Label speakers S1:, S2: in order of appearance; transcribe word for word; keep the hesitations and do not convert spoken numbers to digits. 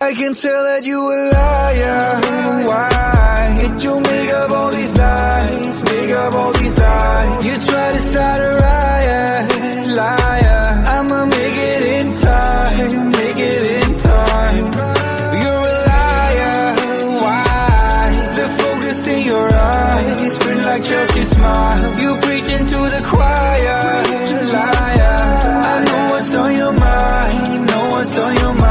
S1: I can tell that you a liar. Why did you make up all these lies? Make up all these lies. You try to start a riot, liar. I'ma make it in time, make it in time. You're a liar. Why? The focus in your eyes grin like Chelsea smile. You preaching to the choir, liar. I know what's on your mind, know what's on your mind.